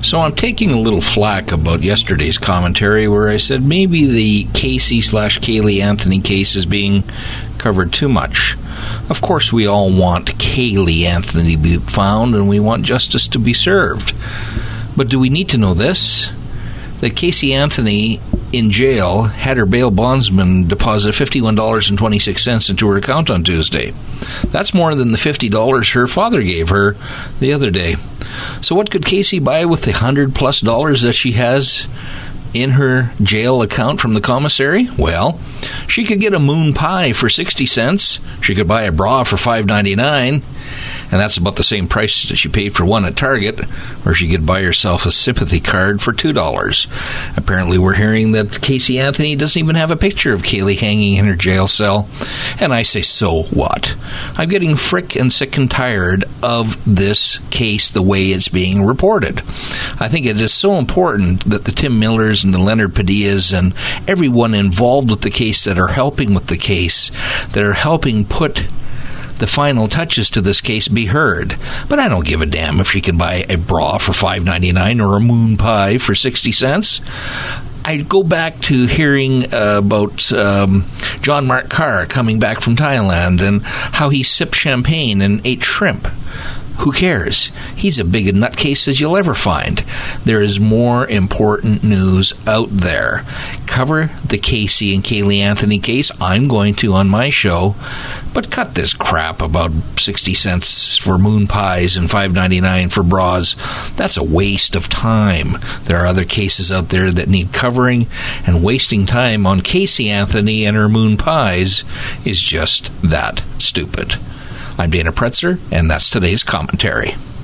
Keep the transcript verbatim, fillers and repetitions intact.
So I'm taking a little flack about yesterday's commentary where I said maybe the Casey slash Caylee Anthony case is being covered too much. Of course, we all want Caylee Anthony to be found and we want justice to be served. But do we need to know this? That Casey Anthony in jail had her bail bondsman deposit fifty-one dollars and twenty-six cents into her account on Tuesday. That's more than the fifty dollars her father gave her the other day. So what could Casey buy with the one hundred plus dollars that she has in her jail account from the commissary? Well, she could get a moon pie for sixty cents. She could buy a bra for five ninety-nine, and that's about the same price that she paid for one at Target. Or she could buy herself a sympathy card for two dollars. Apparently, we're hearing that Casey Anthony doesn't even have a picture of Caylee hanging in her jail cell. And I say, so what? I'm getting frick and sick and tired of this case the way it's being reported. I think it is so important that the Tim Millers and the Leonard Padillas and everyone involved with the case that are helping with the case, that are helping put the final touches to this case be heard. But I don't give a damn if she can buy a bra for five ninety-nine or a moon pie for sixty cents. I go back to hearing uh, about um, John Mark Carr coming back from Thailand and how he sipped champagne and ate shrimp. Who cares? He's a big nutcase as you'll ever find. There is more important news out there. Cover the Casey and Caylee Anthony case. I'm going to on my show. But cut this crap about sixty cents for moon pies and five ninety-nine for bras. That's a waste of time. There are other cases out there that need covering, and wasting time on Casey Anthony and her moon pies is just that stupid. I'm Dana Pretzer, and that's today's commentary.